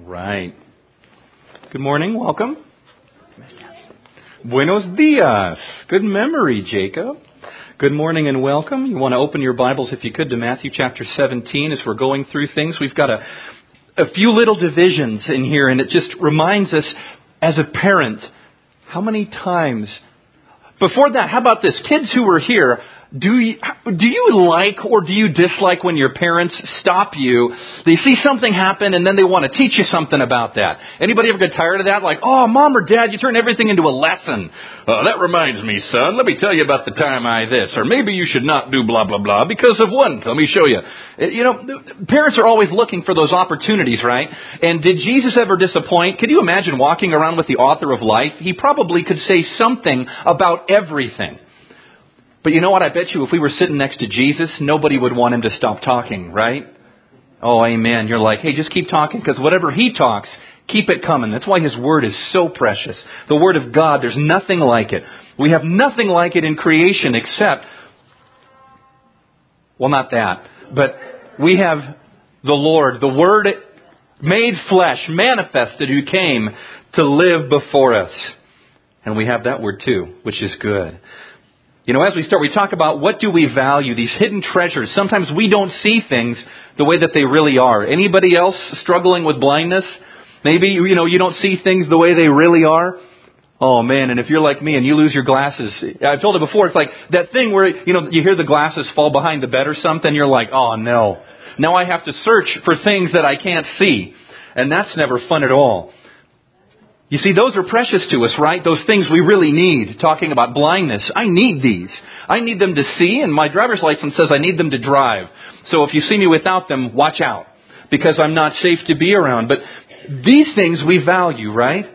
Right. Good morning. Welcome. Buenos dias. Good memory, Jacob. Good morning and welcome. You want to open your Bibles, if you could, to Matthew chapter 17 as we're going through things. We've got a few little divisions in here, and it just reminds us, as a parent, how many times... Before that, how about this? Kids who are here, do you like or do you dislike when your parents stop you? They see something happen and then they want to teach you something about that. Anybody ever get tired of that? Like, oh, Mom or Dad, you turn everything into a lesson. That reminds me, son, let me tell you about the time I this. Or maybe you should not do blah, blah, blah because of one. Let me show you. You know, parents are always looking for those opportunities, right? And did Jesus ever disappoint? Could you imagine walking around with the author of life? He probably could say something about everything. But you know what? I bet you if we were sitting next to Jesus, nobody would want him to stop talking, right? Oh, amen. You're like, hey, just keep talking because whatever he talks, keep it coming. That's why his word is so precious. The word of God, there's nothing like it. We have nothing like it in creation except, well, not that, but we have the Lord, the Word made flesh, manifested, who came to live before us. And we have that word too, which is good. You know, as we start, we talk about what do we value, these hidden treasures. Sometimes we don't see things the way that they really are. Anybody else struggling with blindness? Maybe, you don't see things the way they really are. Oh, man, and if you're like me and you lose your glasses, I've told it before, it's like that thing where, you hear the glasses fall behind the bed or something. You're like, oh, no. Now I have to search for things that I can't see. And that's never fun at all. You see, those are precious to us, right? Those things we really need. Talking about blindness, I need these. I need them to see, and my driver's license says I need them to drive. So if you see me without them, watch out, because I'm not safe to be around. But these things we value, right?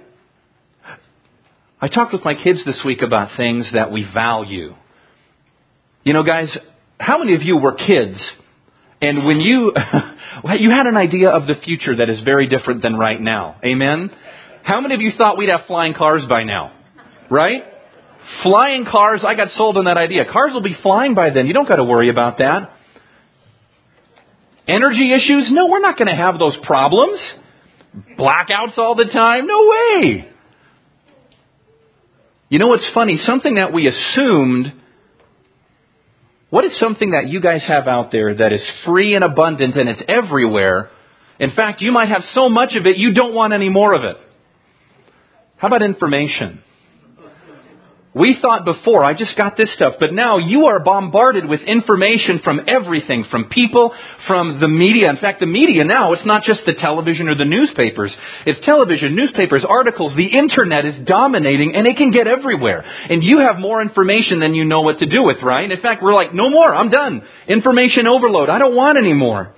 I talked with my kids this week about things that we value. You know, guys, how many of you were kids, and when you had an idea of the future that is very different than right now? Amen? How many of you thought we'd have flying cars by now? Right? Flying cars, I got sold on that idea. Cars will be flying by then. You don't got to worry about that. Energy issues? No, we're not going to have those problems. Blackouts all the time? No way. You know what's funny? Something that we assumed... What is something that you guys have out there that is free and abundant and it's everywhere? In fact, you might have so much of it you don't want any more of it. How about information? We thought before, I just got this stuff, but now you are bombarded with information from everything, from people, from the media. In fact, the media now, it's not just the television or the newspapers. It's television, newspapers, articles. The internet is dominating and it can get everywhere. And you have more information than you know what to do with, right? In fact, we're like, no more, I'm done. Information overload, I don't want any more.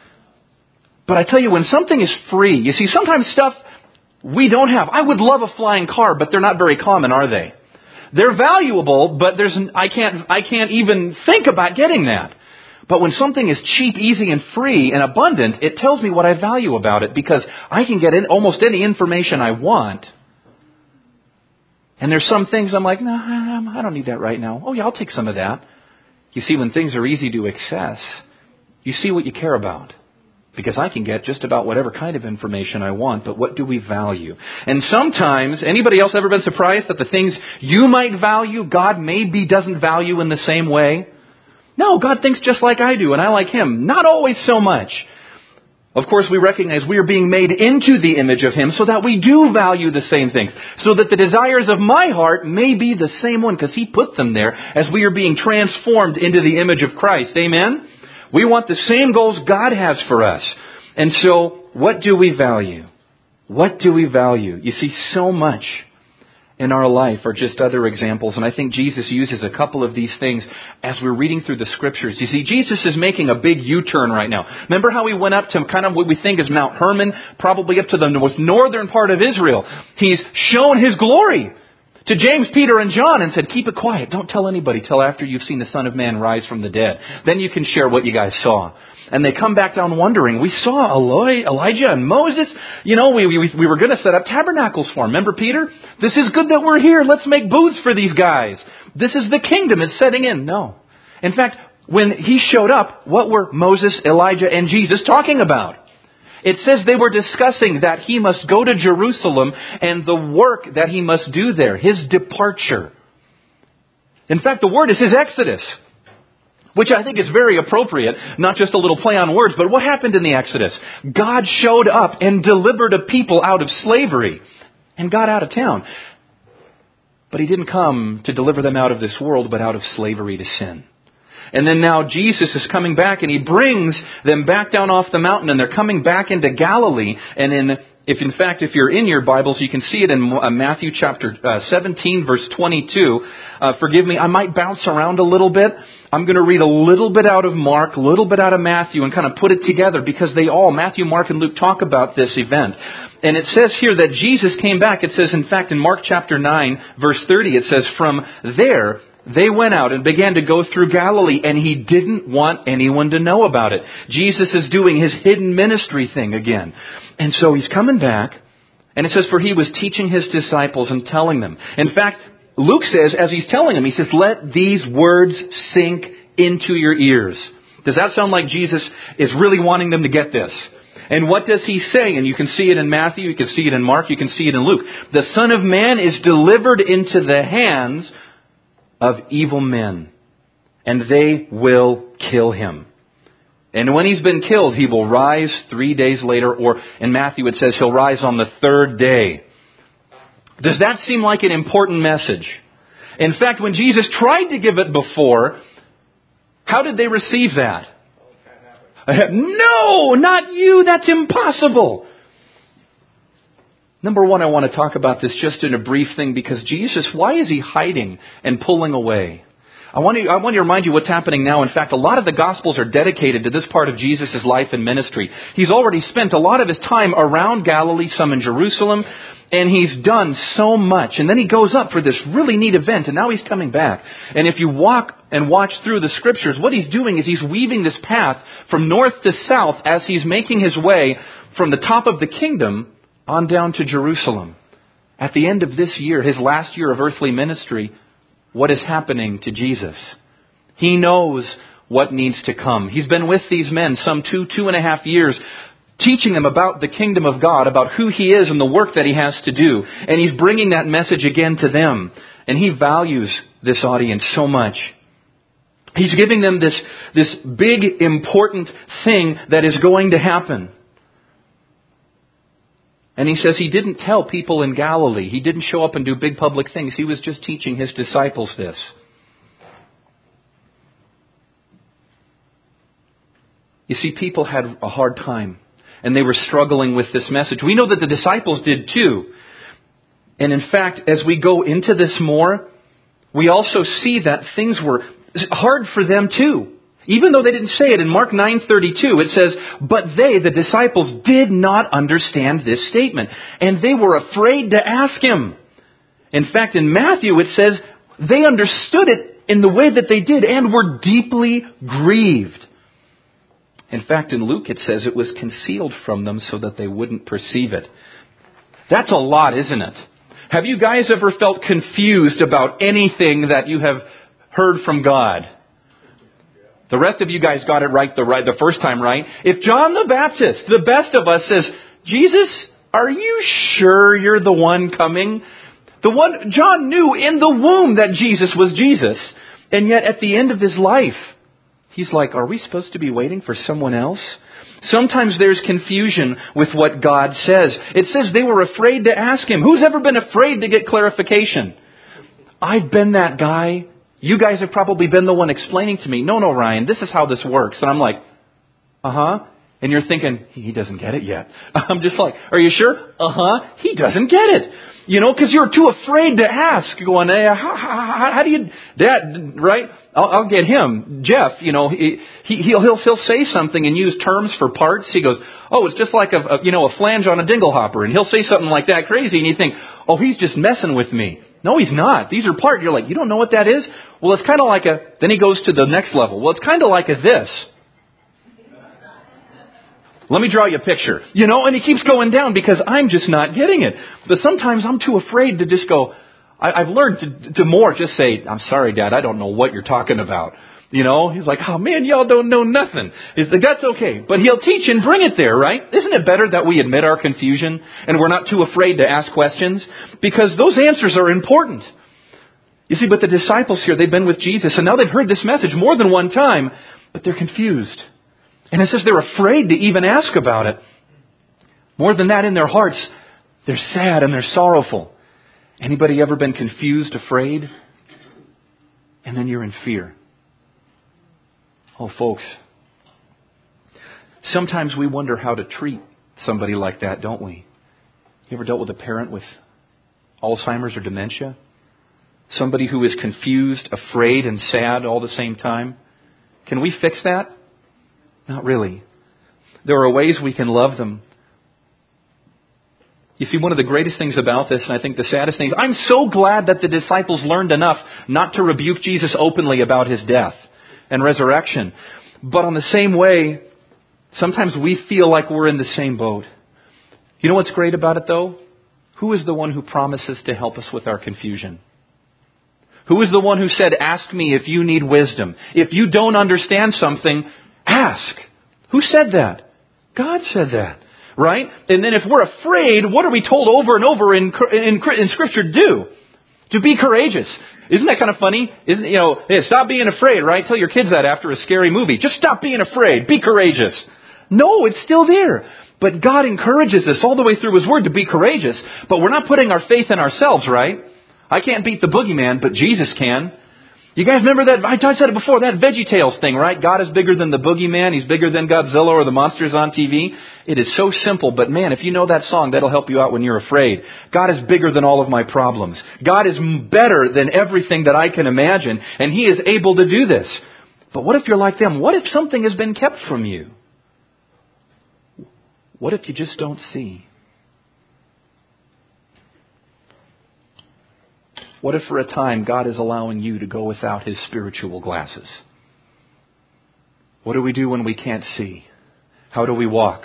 But I tell you, when something is free, you see, sometimes stuff we don't have. I would love a flying car, but they're not very common, are they? They're valuable, but I can't even think about getting that. But when something is cheap, easy, and free and abundant, it tells me what I value about it because I can get almost any information I want. And there's some things I'm like, no, I don't need that right now. Oh yeah, I'll take some of that. You see, when things are easy to access, you see what you care about. Because I can get just about whatever kind of information I want, but what do we value? And sometimes, anybody else ever been surprised that the things you might value, God maybe doesn't value in the same way? No, God thinks just like I do, and I like Him. Not always so much. Of course, we recognize we are being made into the image of Him so that we do value the same things. So that the desires of my heart may be the same one, because He put them there as we are being transformed into the image of Christ. Amen? We want the same goals God has for us. And so, what do we value? What do we value? You see, so much in our life are just other examples. And I think Jesus uses a couple of these things as we're reading through the Scriptures. You see, Jesus is making a big U-turn right now. Remember how he went up to kind of what we think is Mount Hermon, probably up to the most northern part of Israel. He's shown His glory to James, Peter, and John and said, keep it quiet. Don't tell anybody till after you've seen the Son of Man rise from the dead. Then you can share what you guys saw. And they come back down wondering, we saw Elijah and Moses. You know, we were going to set up tabernacles for them. Remember Peter? This is good that we're here. Let's make booths for these guys. This is the kingdom. It's setting in. No. In fact, when He showed up, what were Moses, Elijah, and Jesus talking about? It says they were discussing that he must go to Jerusalem and the work that he must do there, his departure. In fact, the word is his exodus, which I think is very appropriate, not just a little play on words, but what happened in the Exodus? God showed up and delivered a people out of slavery and got out of town. But he didn't come to deliver them out of this world, but out of slavery to sin. And then now Jesus is coming back and he brings them back down off the mountain and they're coming back into Galilee. And if you're in your Bibles, you can see it in Matthew chapter 17, verse 22. Forgive me, I might bounce around a little bit. I'm going to read a little bit out of Mark, a little bit out of Matthew and kind of put it together because Matthew, Mark, and Luke talk about this event. And it says here that Jesus came back. It says, in fact, in Mark chapter 9, verse 30, it says, from there, they went out and began to go through Galilee, and he didn't want anyone to know about it. Jesus is doing his hidden ministry thing again. And so he's coming back, and it says, for he was teaching his disciples and telling them. In fact, Luke says, as he's telling them, he says, let these words sink into your ears. Does that sound like Jesus is really wanting them to get this? And what does he say? And you can see it in Matthew, you can see it in Mark, you can see it in Luke. The Son of Man is delivered into the hands of evil men, and they will kill him. And when he's been killed, he will rise 3 days later, or in Matthew it says he'll rise on the third day. Does that seem like an important message? In fact, when Jesus tried to give it before, how did they receive that? No, not you, that's impossible. Number one, I want to talk about this just in a brief thing because Jesus, why is he hiding and pulling away? I want to remind you what's happening now. In fact, a lot of the Gospels are dedicated to this part of Jesus' life and ministry. He's already spent a lot of his time around Galilee, some in Jerusalem, and he's done so much. And then he goes up for this really neat event, and now he's coming back. And if you walk and watch through the Scriptures, what he's doing is he's weaving this path from north to south as he's making his way from the top of the kingdom on down to Jerusalem. At the end of this year, his last year of earthly ministry, what is happening to Jesus? He knows what needs to come. He's been with these men some 2.5 years, teaching them about the kingdom of God, about who he is and the work that he has to do. And he's bringing that message again to them. And he values this audience so much. He's giving them this big, important thing that is going to happen. And he says he didn't tell people in Galilee. He didn't show up and do big public things. He was just teaching his disciples this. You see, people had a hard time. And they were struggling with this message. We know that the disciples did too. And in fact, as we go into this more, we also see that things were hard for them too. Even though they didn't say it, in Mark 9:32 it says, but they, the disciples, did not understand this statement. And they were afraid to ask him. In fact, in Matthew it says, they understood it in the way that they did and were deeply grieved. In fact, in Luke it says it was concealed from them so that they wouldn't perceive it. That's a lot, isn't it? Have you guys ever felt confused about anything that you have heard from God? The rest of you guys got it right the first time, right? If John the Baptist, the best of us, says, Jesus, are you sure you're the one coming? The one John knew in the womb that Jesus was Jesus. And yet at the end of his life, he's like, are we supposed to be waiting for someone else? Sometimes there's confusion with what God says. It says they were afraid to ask him. Who's ever been afraid to get clarification? I've been that guy. You guys have probably been the one explaining to me, no, Ryan, this is how this works. And I'm like, And you're thinking, he doesn't get it yet. I'm just like, are you sure? He doesn't get it. You know, because you're too afraid to ask. Going, hey, how do you, Dad, right? I'll get him. Jeff, you know, he'll say something and use terms for parts. He goes, oh, it's just like a flange on a dingle hopper. And he'll say something like that crazy. And you think, oh, he's just messing with me. No, he's not. These are parts. You're like, you don't know what that is? Well, it's kind of like then he goes to the next level. Well, it's kind of like this. Let me draw you a picture. You know, and he keeps going down because I'm just not getting it. But sometimes I'm too afraid to just go, I've learned to more just say, I'm sorry, Dad, I don't know what you're talking about. You know, he's like, oh man, y'all don't know nothing. He's like, that's okay. But he'll teach and bring it there, right? Isn't it better that we admit our confusion and we're not too afraid to ask questions? Because those answers are important. You see, but the disciples here, they've been with Jesus and now they've heard this message more than one time, but they're confused. And it says they're afraid to even ask about it. More than that, in their hearts, they're sad and they're sorrowful. Anybody ever been confused, afraid? And then you're in fear. Oh, folks, sometimes we wonder how to treat somebody like that, don't we? You ever dealt with a parent with Alzheimer's or dementia? Somebody who is confused, afraid, and sad all the same time? Can we fix that? Not really. There are ways we can love them. You see, one of the greatest things about this, and I think the saddest thing, is I'm so glad that the disciples learned enough not to rebuke Jesus openly about His death and resurrection. But on the same way, sometimes we feel like we're in the same boat. You know what's great about it, though? Who is the one who promises to help us with our confusion? Who is the one who said, ask me if you need wisdom? If you don't understand something, ask. Who said that? God said that. Right? And then if we're afraid, what are we told over and over in Scripture to do? To be courageous. Isn't that kind of funny? Hey, stop being afraid, right? Tell your kids that after a scary movie. Just stop being afraid. Be courageous. No, it's still there. But God encourages us all the way through His Word to be courageous. But we're not putting our faith in ourselves, right? I can't beat the boogeyman, but Jesus can. You guys remember that? I said it before, that VeggieTales thing, right? God is bigger than the boogeyman. He's bigger than Godzilla or the monsters on TV. It is so simple, but man, if you know that song, that'll help you out when you're afraid. God is bigger than all of my problems. God is better than everything that I can imagine, and He is able to do this. But what if you're like them? What if something has been kept from you? What if you just don't see? What if for a time God is allowing you to go without His spiritual glasses? What do we do when we can't see? How do we walk?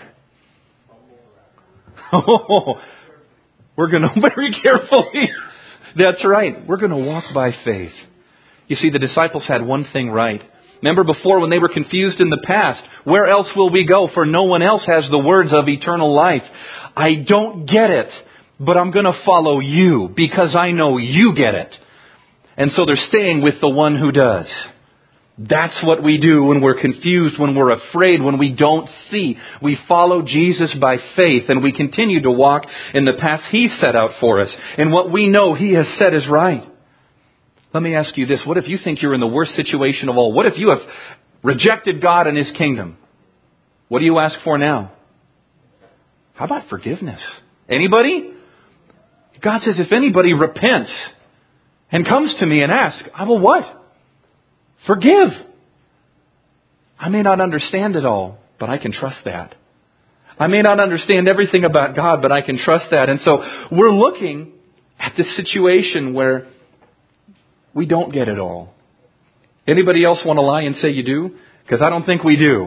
Oh, we're going to very carefully. That's right. We're going to walk by faith. You see, the disciples had one thing right. Remember before when they were confused in the past, where else will we go? For no one else has the words of eternal life. I don't get it. But I'm going to follow you because I know you get it. And so they're staying with the one who does. That's what we do when we're confused, when we're afraid, when we don't see. We follow Jesus by faith and we continue to walk in the path He set out for us. And what we know He has said is right. Let me ask you this. What if you think you're in the worst situation of all? What if you have rejected God and His kingdom? What do you ask for now? How about forgiveness? Anybody? God says, if anybody repents and comes to me and asks, I will what? Forgive. I may not understand it all, but I can trust that. I may not understand everything about God, but I can trust that. And so we're looking at this situation where we don't get it all. Anybody else want to lie and say you do? Because I don't think we do.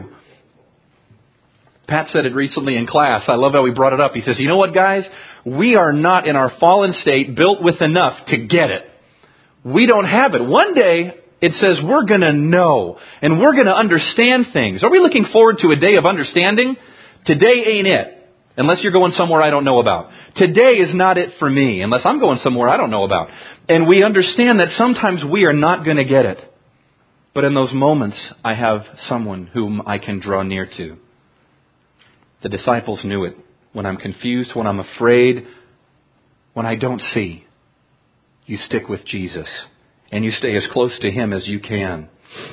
Pat said it recently in class. I love how he brought it up. He says, you know what, guys? We are not in our fallen state built with enough to get it. We don't have it. One day, it says we're going to know and we're going to understand things. Are we looking forward to a day of understanding? Today ain't it. Unless you're going somewhere I don't know about. Today is not it for me. Unless I'm going somewhere I don't know about. And we understand that sometimes we are not going to get it. But in those moments, I have someone whom I can draw near to. The disciples knew it. When I'm confused, when I'm afraid, when I don't see, you stick with Jesus and you stay as close to Him as you can.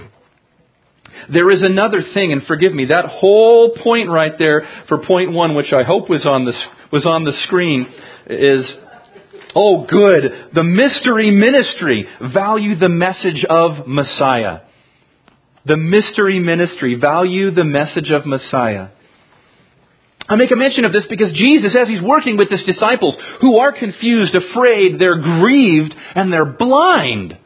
There is another thing, and forgive me, that whole point right there for point 1, which I hope was on the screen, is, oh good, the mystery ministry. Value the message of Messiah. The mystery ministry. Value the message of Messiah. I make a mention of this because Jesus, as He's working with His disciples who are confused, afraid, they're grieved, and they're blind.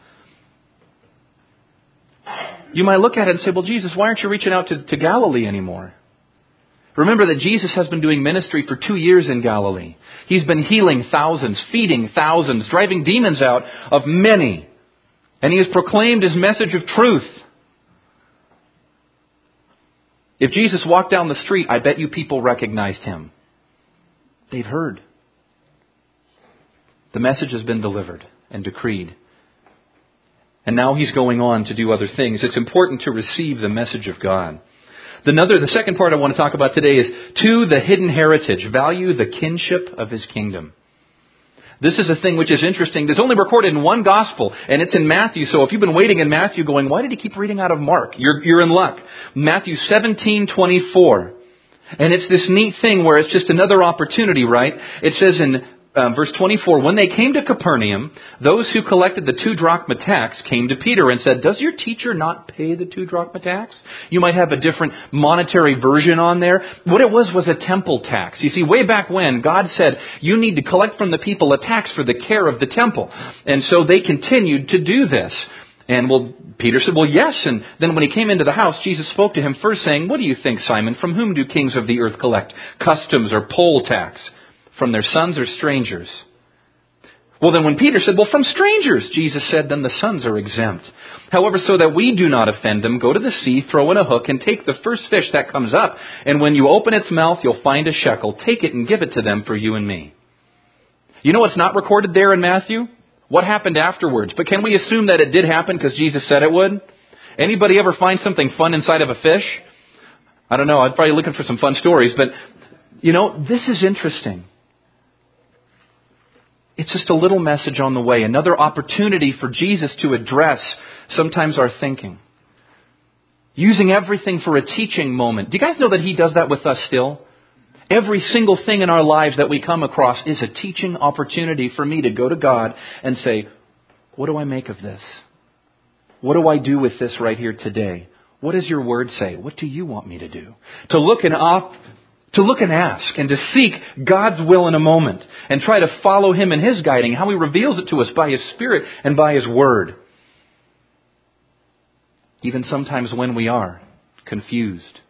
You might look at it and say, well, Jesus, why aren't you reaching out to Galilee anymore? Remember that Jesus has been doing ministry for 2 years in Galilee. He's been healing thousands, feeding thousands, driving demons out of many. And He has proclaimed His message of truth. If Jesus walked down the street, I bet you people recognized him. They've heard. The message has been delivered and decreed. And now he's going on to do other things. It's important to receive the message of God. The second part I want to talk about today is to the hidden heritage. Value the kinship of his kingdom. This is a thing which is interesting. It's only recorded in one gospel, and it's in Matthew. So if you've been waiting in Matthew going, why did he keep reading out of Mark? You're in luck. Matthew 17:24. And it's this neat thing where it's just another opportunity, right? It says in verse 24, when they came to Capernaum, those who collected the 2 drachma tax came to Peter and said, does your teacher not pay the 2 drachma tax? You might have a different monetary version on there. What it was a temple tax. You see, way back when, God said, you need to collect from the people a tax for the care of the temple. And so they continued to do this. And Peter said, well, yes. And then when he came into the house, Jesus spoke to him first saying, what do you think, Simon? From whom do kings of the earth collect customs or poll tax? From their sons or strangers? Well, then when Peter said, well, from strangers, Jesus said, then the sons are exempt. However, so that we do not offend them, go to the sea, throw in a hook, and take the first fish that comes up. And when you open its mouth, you'll find a shekel. Take it and give it to them for you and me. You know what's not recorded there in Matthew? What happened afterwards? But can we assume that it did happen because Jesus said it would? Anybody ever find something fun inside of a fish? I don't know. I'm probably looking for some fun stories. But, this is interesting. It's just a little message on the way. Another opportunity for Jesus to address sometimes our thinking. Using everything for a teaching moment. Do you guys know that he does that with us still? Every single thing in our lives that we come across is a teaching opportunity for me to go to God and say, what do I make of this? What do I do with this right here today? What does your word say? What do you want me to do? To look and ask and to seek God's will in a moment and try to follow him in his guiding, how he reveals it to us by his Spirit and by his word. Even sometimes when we are confused,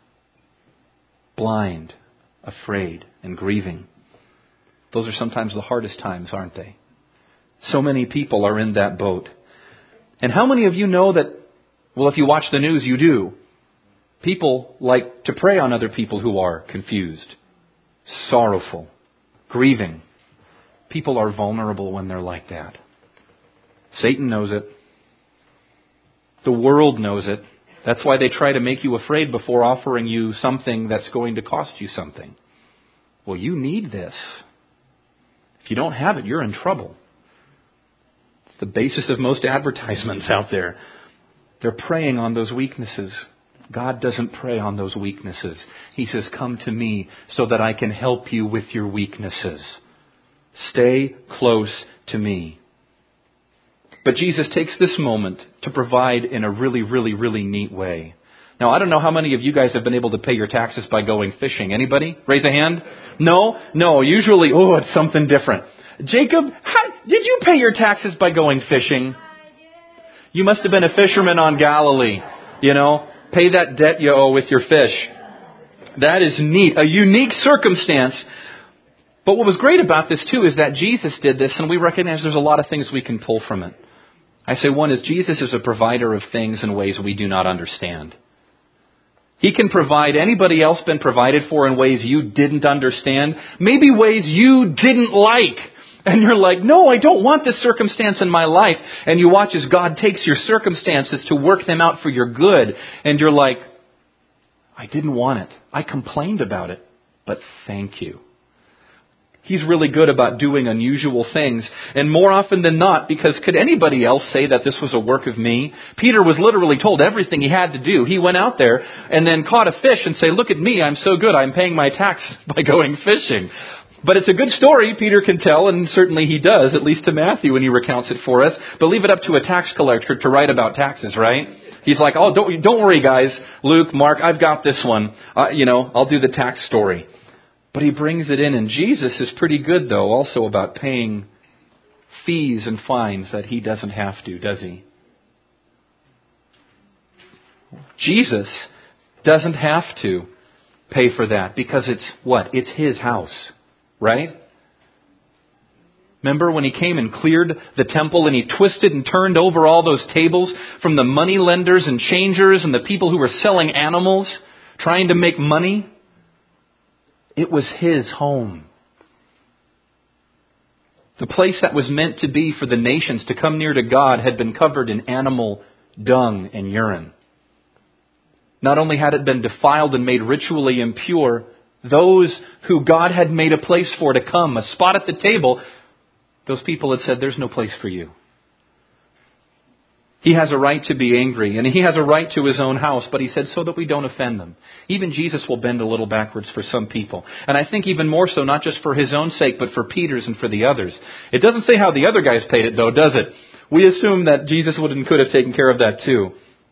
blind, afraid, and grieving. Those are sometimes the hardest times, aren't they? So many people are in that boat. And how many of you know that, well, if you watch the news, you do. People like to prey on other people who are confused, sorrowful, grieving. People are vulnerable when they're like that. Satan knows it. The world knows it. That's why they try to make you afraid before offering you something that's going to cost you something. Well, you need this. If you don't have it, you're in trouble. It's the basis of most advertisements out there. They're preying on those weaknesses. God doesn't prey on those weaknesses. He says, come to me so that I can help you with your weaknesses. Stay close to me. But Jesus takes this moment to provide in a really, really, really neat way. Now, I don't know how many of you guys have been able to pay your taxes by going fishing. Anybody? Raise a hand. No. Usually, it's something different. Jacob, did you pay your taxes by going fishing? You must have been a fisherman on Galilee. Pay that debt you owe with your fish. That is neat. A unique circumstance. But what was great about this too is that Jesus did this, and we recognize there's a lot of things we can pull from it. I say one is Jesus is a provider of things in ways we do not understand. He can provide. Anybody else been provided for in ways you didn't understand? Maybe ways you didn't like. And you're like, no, I don't want this circumstance in my life. And you watch as God takes your circumstances to work them out for your good. And you're like, I didn't want it. I complained about it. But thank you. He's really good about doing unusual things. And more often than not, because could anybody else say that this was a work of me? Peter was literally told everything he had to do. He went out there and then caught a fish and say, look at me, I'm so good. I'm paying my tax by going fishing. But it's a good story, Peter can tell, and certainly he does, at least to Matthew when he recounts it for us. But leave it up to a tax collector to write about taxes, right? He's like, don't worry, guys. Luke, Mark, I've got this one. I'll do the tax story. But he brings it in, and Jesus is pretty good, though, also about paying fees and fines that he doesn't have to, does he? Jesus doesn't have to pay for that because it's what? It's his house. Right? Remember when he came and cleared the temple and he twisted and turned over all those tables from the money lenders and changers and the people who were selling animals trying to make money. It was his home. The place that was meant to be for the nations to come near to God had been covered in animal dung and urine. Not only had it been defiled and made ritually impure, those who God had made a place for to come, a spot at the table, those people had said, there's no place for you. He has a right to be angry, and he has a right to his own house, but he said so that we don't offend them. Even Jesus will bend a little backwards for some people. And I think even more so, not just for his own sake, but for Peter's and for the others. It doesn't say how the other guys paid it, though, does it? We assume that Jesus would and could have taken care of that too.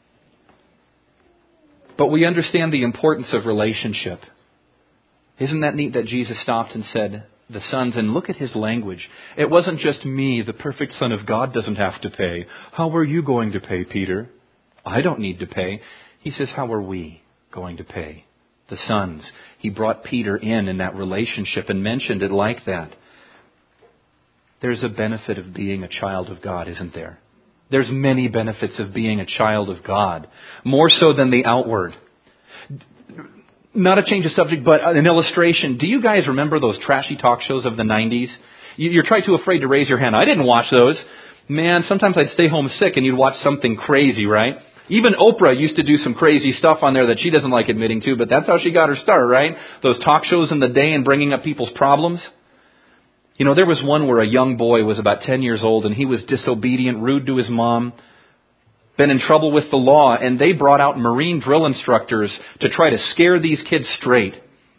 But we understand the importance of relationship. Isn't that neat that Jesus stopped and said, the sons, and look at his language. It wasn't just me, the perfect Son of God doesn't have to pay. How are you going to pay, Peter? I don't need to pay. He says, how are we going to pay? The sons. He brought Peter in that relationship and mentioned it like that. There's a benefit of being a child of God, isn't there? There's many benefits of being a child of God. More so than the outward. Not a change of subject, but an illustration. Do you guys remember those trashy talk shows of the 90s? You're too afraid to raise your hand. I didn't watch those. Man, sometimes I'd stay home sick and you'd watch something crazy, right? Even Oprah used to do some crazy stuff on there that she doesn't like admitting to, but that's how she got her start, right? Those talk shows in the day and bringing up people's problems. You know, there was one where a young boy was about 10 years old and he was disobedient, rude to his mom, been in trouble with the law, and they brought out Marine drill instructors to try to scare these kids straight.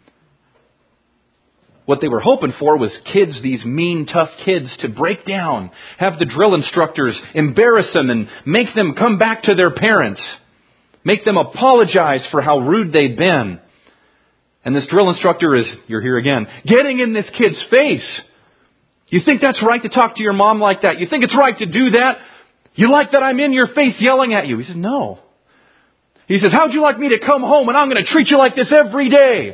What they were hoping for was kids, these mean, tough kids, to break down, have the drill instructors embarrass them and make them come back to their parents, make them apologize for how rude they'd been. And this drill instructor is, you're here again, getting in this kid's face. You think that's right to talk to your mom like that? You think it's right to do that? You like that I'm in your face yelling at you? He says, no. He says, how'd you like me to come home and I'm going to treat you like this every day?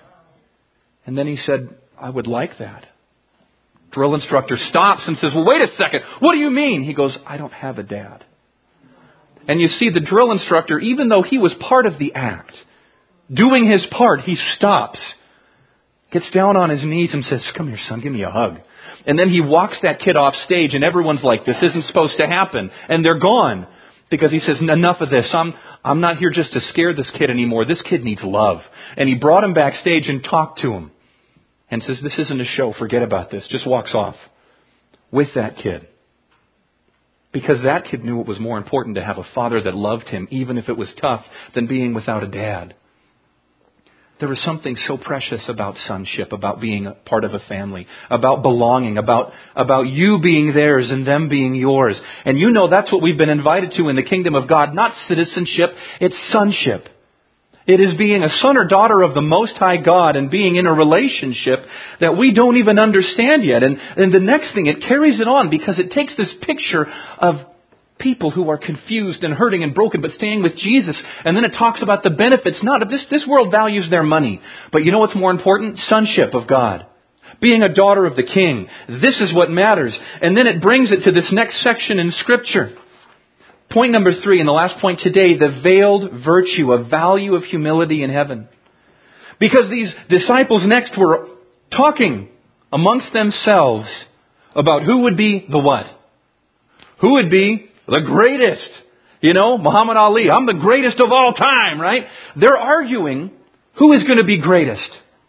And then he said, I would like that. Drill instructor stops and says, well, wait a second. What do you mean? He goes, I don't have a dad. And you see, the drill instructor, even though he was part of the act, doing his part, he stops, gets down on his knees and says, come here, son, give me a hug. And then he walks that kid off stage and everyone's like, this isn't supposed to happen. And they're gone. Because he says, enough of this. I'm not here just to scare this kid anymore. This kid needs love. And he brought him backstage and talked to him. And says, this isn't a show. Forget about this. Just walks off with that kid. Because that kid knew it was more important to have a father that loved him, even if it was tough, than being without a dad. There was something so precious about sonship, about being a part of a family, about belonging, about you being theirs and them being yours. And you know that's what we've been invited to in the kingdom of God. Not citizenship, it's sonship. It is being a son or daughter of the Most High God and being in a relationship that we don't even understand yet. And the next thing, it carries it on because it takes this picture of people who are confused and hurting and broken, but staying with Jesus. And then it talks about the benefits. Not of this world values their money. But you know what's more important? Sonship of God. Being a daughter of the King. This is what matters. And then it brings it to this next section in Scripture. Point number 3, and the last point today, the veiled virtue, a value of humility in heaven. Because these disciples next were talking amongst themselves about who would be the what? Who would be the greatest? You know, Muhammad Ali, I'm the greatest of all time, right? They're arguing who is going to be greatest.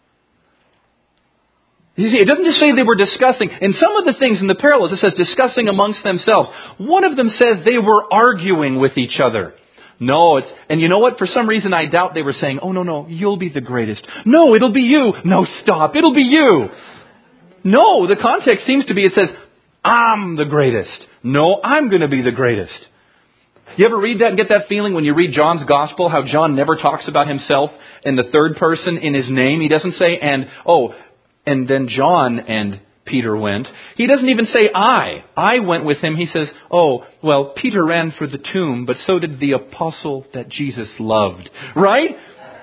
You see, it doesn't just say they were discussing. In some of the things in the parallels, it says discussing amongst themselves. One of them says they were arguing with each other. No, and you know what? For some reason, I doubt they were saying, oh, no, you'll be the greatest. No, it'll be you. No, stop. It'll be you. No, the context seems to be, it says, I'm the greatest. No, I'm going to be the greatest. You ever read that and get that feeling when you read John's gospel, how John never talks about himself in the third person in his name? He doesn't say, and then John and Peter went. He doesn't even say I went with him. He says, Peter ran for the tomb, but so did the apostle that Jesus loved. Right?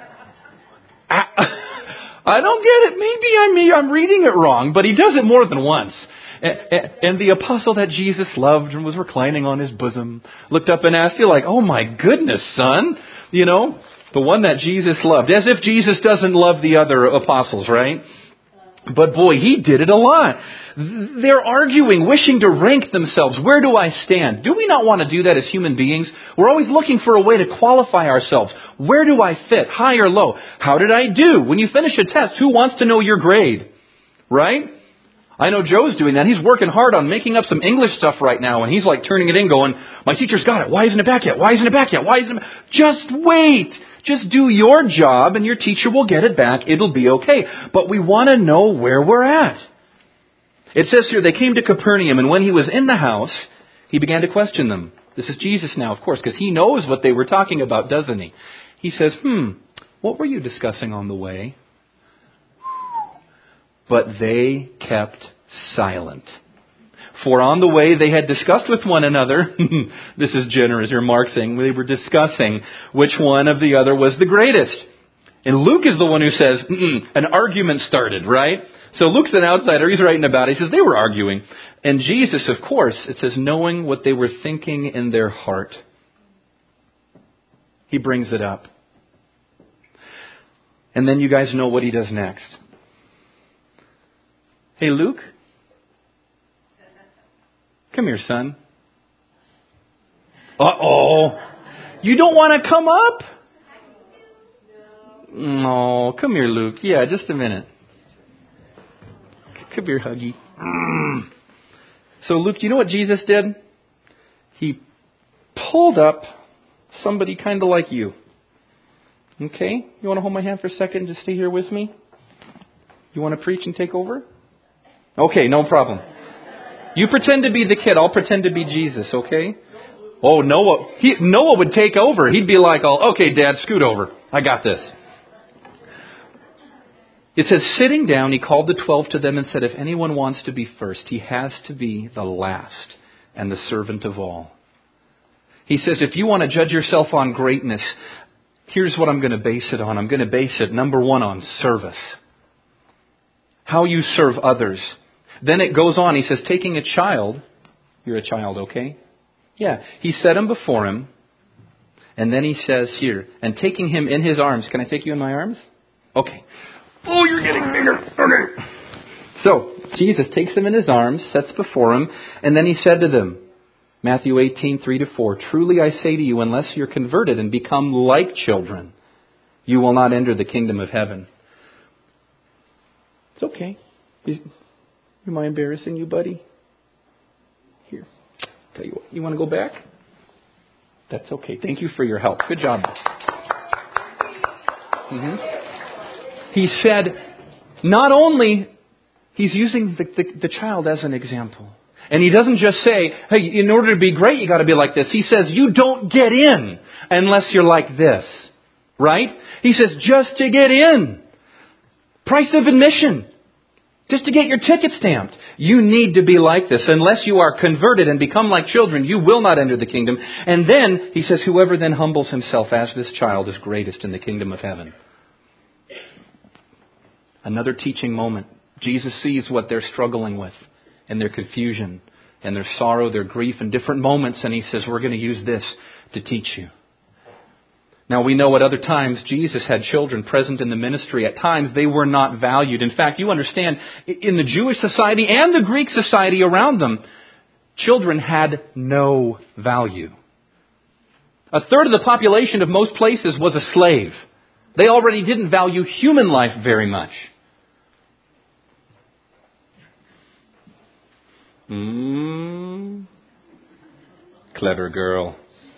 I don't get it. Maybe I'm reading it wrong, but he does it more than once. And the apostle that Jesus loved and was reclining on his bosom looked up and asked, you're like, oh my goodness, son. You know, The one that Jesus loved. As if Jesus doesn't love the other apostles, right? But boy, he did it a lot. They're arguing, wishing to rank themselves. Where do I stand? Do we not want to do that as human beings? We're always looking for a way to qualify ourselves. Where do I fit? High or low? How did I do? When you finish a test, who wants to know your grade? Right? I know Joe's doing that. He's working hard on making up some English stuff right now. And he's like turning it in going, my teacher's got it. Why isn't it back yet? Why isn't it back yet? Why isn't it back? Just wait. Just do your job and your teacher will get it back. It'll be okay. But we want to know where we're at. It says here, they came to Capernaum, and when he was in the house, he began to question them. This is Jesus now, of course, because he knows what they were talking about, doesn't he? He says, what were you discussing on the way? But they kept silent. For on the way they had discussed with one another, this is generous, or Mark saying, they were discussing which one of the other was the greatest. And Luke is the one who says, an argument started, right? So Luke's an outsider, he's writing about it. He says they were arguing. And Jesus, of course, it says, knowing what they were thinking in their heart, he brings it up. And then you guys know what he does next. Hey, Luke? Come here, son. Uh-oh. You don't want to come up? No. Come here, Luke. Yeah, just a minute. Come here, Huggy. So, Luke, do you know what Jesus did? He pulled up somebody kind of like you. Okay? You want to hold my hand for a second and just stay here with me? You want to preach and take over? Okay, no problem. You pretend to be the kid. I'll pretend to be Jesus, okay? Oh, Noah would take over. He'd be like, okay, Dad, scoot over. I got this. It says, sitting down, he called the 12 to them and said, if anyone wants to be first, he has to be the last and the servant of all. He says, if you want to judge yourself on greatness, here's what I'm going to base it on. I'm going to base it, number one, on service. How you serve others. Then it goes on. He says, taking a child. You're a child, okay? Yeah. He set him before him. And then he says here, and taking him in his arms. Can I take you in my arms? Okay. Oh, you're getting bigger. Okay. So, Jesus takes him in his arms, sets before him, and then he said to them, Matthew 18:3-4, truly I say to you, unless you're converted and become like children, you will not enter the kingdom of heaven. It's okay. Am I embarrassing you, buddy? Here. Tell you what. You want to go back? That's okay. Thank you for your help. Good job. He said, not only, he's using the child as an example. And he doesn't just say, hey, in order to be great, you got to be like this. He says, you don't get in unless you're like this. Right? He says, just to get in. Price of admission. Just to get your ticket stamped. You need to be like this. Unless you are converted and become like children, you will not enter the kingdom. And then, he says, whoever then humbles himself as this child is greatest in the kingdom of heaven. Another teaching moment. Jesus sees what they're struggling with and their confusion and their sorrow, their grief in different moments. And he says, we're going to use this to teach you. Now, we know at other times Jesus had children present in the ministry. At times, they were not valued. In fact, you understand, in the Jewish society and the Greek society around them, children had no value. A third of the population of most places was a slave. They already didn't value human life very much. Clever girl.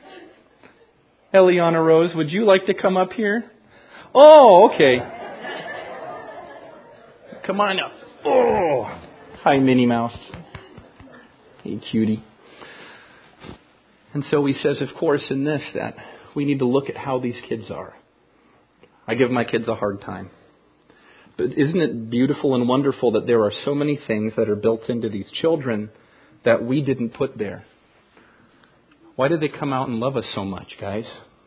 Eliana Rose, would you like to come up here? Oh, okay. Come on up. Oh, hi, Minnie Mouse. Hey, cutie. And so he says, of course, in this, that we need to look at how these kids are. I give my kids a hard time. But isn't it beautiful and wonderful that there are so many things that are built into these children that we didn't put there? Why did they come out and love us so much, guys?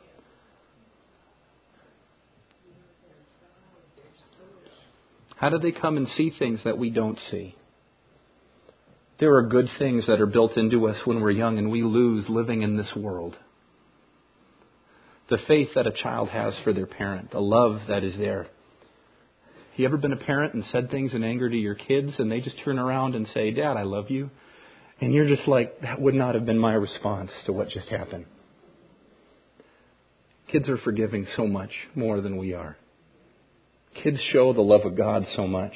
How do they come and see things that we don't see? There are good things that are built into us when we're young and we lose living in this world. the faith that a child has for their parent, the love that is there. You ever been a parent and said things in anger to your kids and they just turn around and say, Dad, I love you? And you're just like, that would not have been my response to what just happened. Kids are forgiving so much more than we are. Kids show the love of God so much.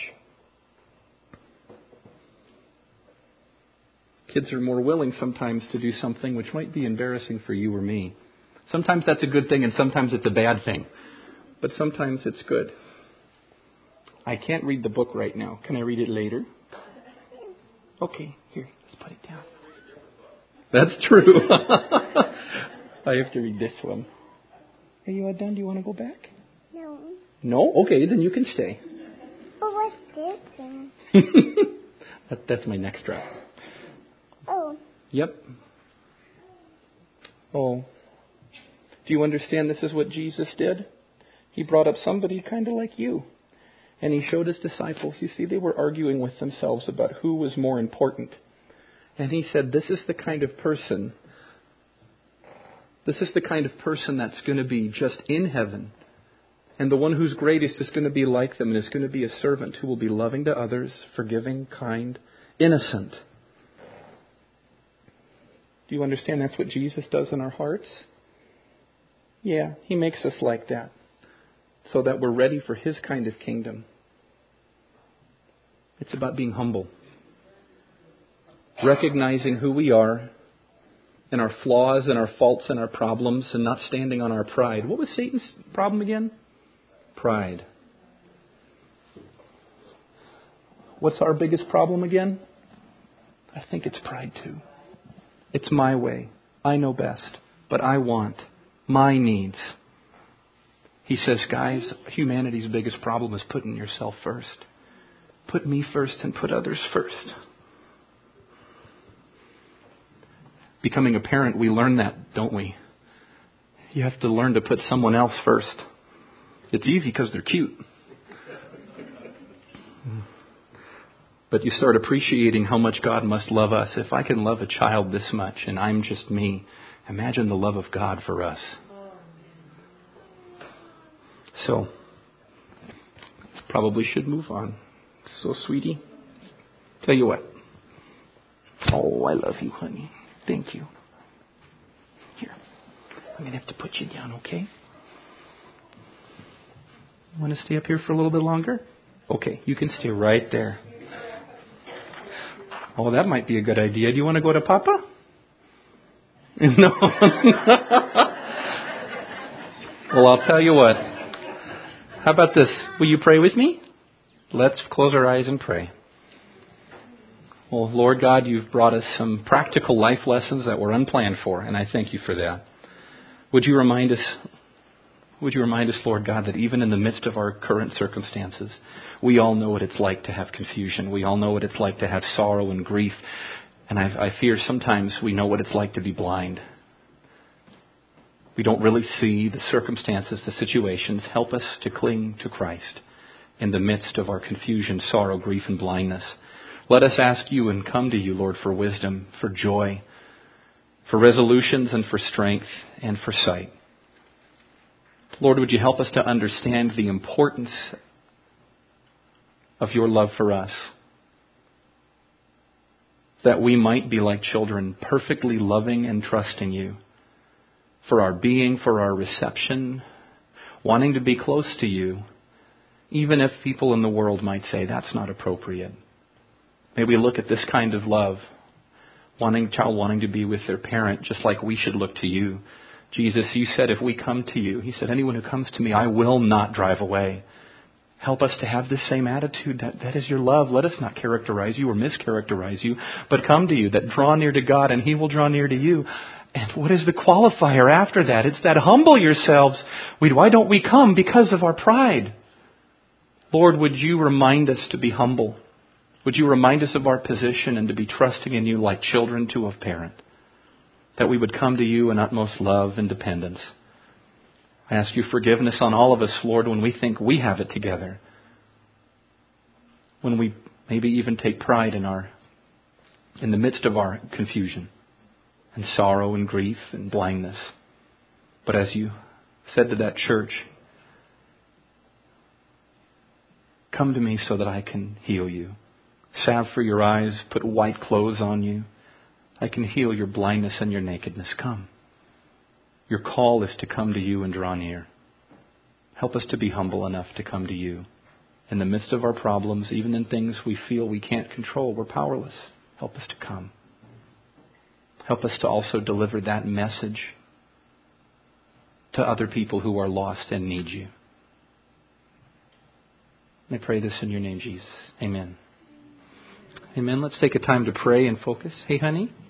Kids are more willing sometimes to do something which might be embarrassing for you or me. Sometimes that's a good thing and sometimes it's a bad thing. But sometimes it's good. I can't read the book right now. Can I read it later? Okay, here, let's put it down. That's true. I have to read this one. Are you all done? Do you want to go back? No. No? Okay, then you can stay. But what's this thing? That's my next drop. Oh. Yep. Oh. Do you understand this is what Jesus did? He brought up somebody kind of like you. And he showed his disciples, you see, they were arguing with themselves about who was more important. And he said, this is the kind of person that's going to be just in heaven. And the one who's greatest is going to be like them and is going to be a servant who will be loving to others, forgiving, kind, innocent. Do you understand that's what Jesus does in our hearts? Yeah, he makes us like that so that we're ready for his kind of kingdom. It's about being humble. Recognizing who we are and our flaws and our faults and our problems and not standing on our pride. What was Satan's problem again? Pride. What's our biggest problem again? I think it's pride too. It's my way. I know best. But I want my needs. He says, guys, humanity's biggest problem is putting yourself first. Put me first and put others first. Becoming a parent, we learn that, don't we? You have to learn to put someone else first. It's easy because they're cute. But you start appreciating how much God must love us. If I can love a child this much and I'm just me, imagine the love of God for us. So, probably should move on. So, sweetie, tell you what. Oh, I love you, honey. Thank you. Here, I'm going to have to put you down, okay? Want to stay up here for a little bit longer? Okay, you can stay right there. Oh, that might be a good idea. Do you want to go to Papa? No. Well, I'll tell you what. How about this? Will you pray with me? Let's close our eyes and pray. Well, Lord God, you've brought us some practical life lessons that were unplanned for, and I thank you for that. Would you remind us, Lord God, that even in the midst of our current circumstances, we all know what it's like to have confusion. We all know what it's like to have sorrow and grief. And I fear sometimes we know what it's like to be blind. We don't really see the circumstances, the situations. Help us to cling to Christ in the midst of our confusion, sorrow, grief, and blindness. Let us ask you and come to you, Lord, for wisdom, for joy, for resolutions, and for strength, and for sight. Lord, would you help us to understand the importance of your love for us, that we might be like children, perfectly loving and trusting you for our being, for our reception, wanting to be close to you, even if people in the world might say that's not appropriate. May we look at this kind of love, child wanting to be with their parent, just like we should look to you. Jesus, you said if we come to you, he said, anyone who comes to me, I will not drive away. Help us to have this same attitude. That is your love. Let us not characterize you or mischaracterize you, but come to you, that draw near to God and he will draw near to you. And what is the qualifier after that? It's that humble yourselves. Why don't we come? Because of our pride. Lord, would you remind us to be humble? Would you remind us of our position and to be trusting in you like children to a parent? That we would come to you in utmost love and dependence. I ask you forgiveness on all of us, Lord, when we think we have it together. When we maybe even take pride in the midst of our confusion and sorrow and grief and blindness. But as you said to that church, come to me so that I can heal you. Salve for your eyes, put white clothes on you. I can heal your blindness and your nakedness. Come. Your call is to come to you and draw near. Help us to be humble enough to come to you. In the midst of our problems, even in things we feel we can't control, we're powerless. Help us to come. Help us to also deliver that message to other people who are lost and need you. I pray this in your name, Jesus. Amen. Amen. Let's take a time to pray and focus. Hey, honey.